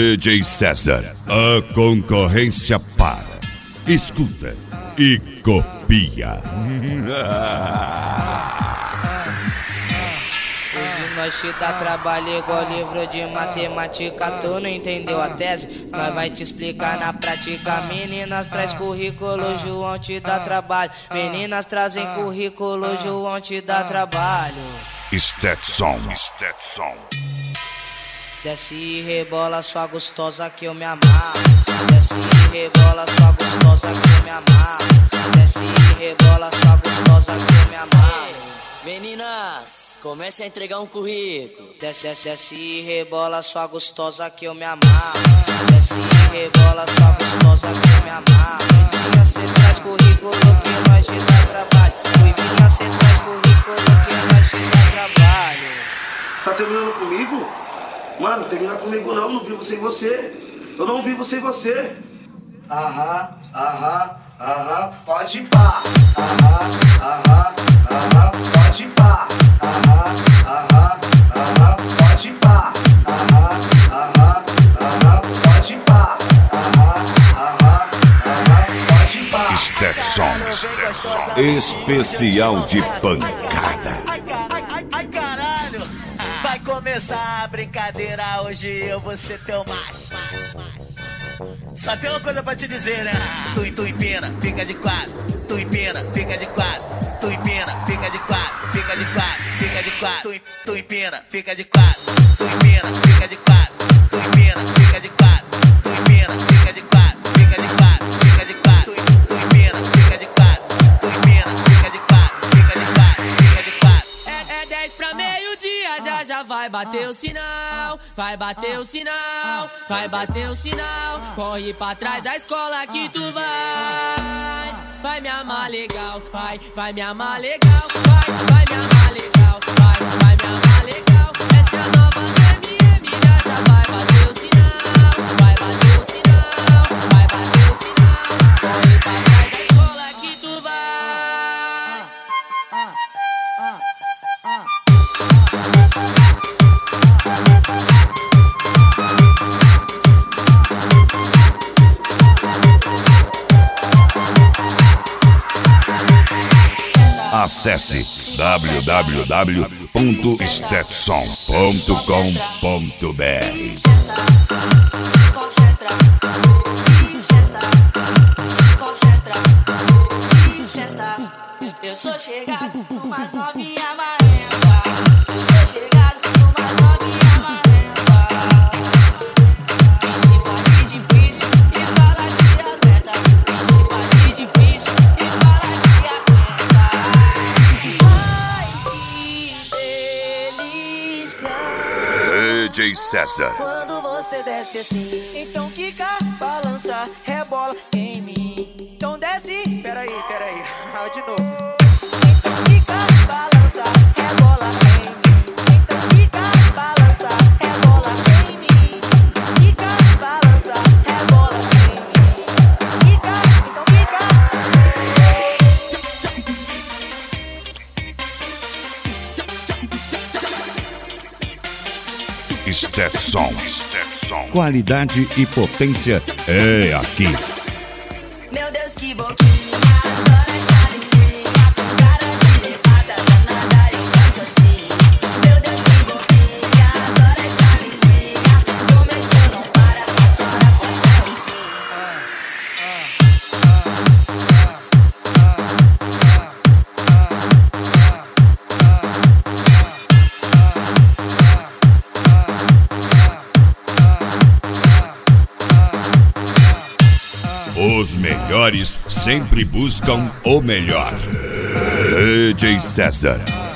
DJ César, a concorrência para, escuta e copia. Hoje nós te dá trabalho igual livro de matemática. Tu não entendeu a tese? Nós vai te explicar na prática. Meninas traz currículo, João te dá trabalho. Meninas trazem currículo, João te dá trabalho. Stetson. Desce e rebola sua gostosa que eu me amarro. Desce e rebola sua gostosa que eu me amarro. Desce e rebola sua gostosa que eu me amarro. Meninas, comece a entregar um currículo. Desce e rebola sua gostosa que eu me amarro. Desce e rebola sua gostosa que eu me amarro. Ruivinha, cê traz currículo que nós te dá trabalho. Ruivinha, cê traz currículo que nós te dá trabalho. Tá terminando comigo? Mano, não termina comigo não vivo sem você. Eu não vivo sem você. Aham, pode ir pá. Aham, pode ir pá. Aham, pode ir pá. Aham, pode ir pá. Pode ir pá. Stetson, especial de pancada. Ai, caralho! Vai começar a brincadeira, hoje eu vou ser teu macho. Só tem uma coisa pra te dizer, né? Tu empina, fica de quatro. Tu empina, fica de quatro. Tu empina, fica de quatro. Fica de quatro, fica de quatro. Tu empina, fica de quatro. Tu empina, fica de quatro. Tu empina, fica de quatro. Tu empina, fica de quatro. Fica de quatro, fica de quatro. Tu empina, fica de quatro. Tu empina, fica de quatro. Fica de quatro, fica de quatro. É 10 pra meio-dia, já vai bater o sinal. Vai bater o sinal, vai bater o sinal. Corre pra trás da escola que tu vai. Vai me amar legal, vai me amar legal. Vai me amar legal, vai me amar legal. Essa é a nova MM, já vai bater o sinal. Vai bater o sinal, vai bater o sinal. Corre pra trás da escola que tu vai. Acesse www.stetson.com.br. Se concentra, e senta. Se concentra, e senta. Eu sou chegado com mais novinha marrenta. Eu sou chegado com mais novinha marrenta. E se faz difícil e fala que aguenta. E se faz difícil e fala que aguenta. Ai, que delícia. DJ César. Quando você desce assim, então quica, balança, rebola em mim. Então desce, peraí, de novo. Então quica, balança, rebola em mim. Então quica, balança, rebola em mim. Quica, balança, rebola em mim. Quica, então quica. Stetson. Qualidade e potência é aqui. Meu Deus, que boquinha, adoro essa linguinha. Com cara de levada danada, eu gosto assim. Meu Deus, que boquinha, adoro essa linguinha. Começou, não para, agora vai até o fim. Os melhores sempre buscam o melhor. DJ César.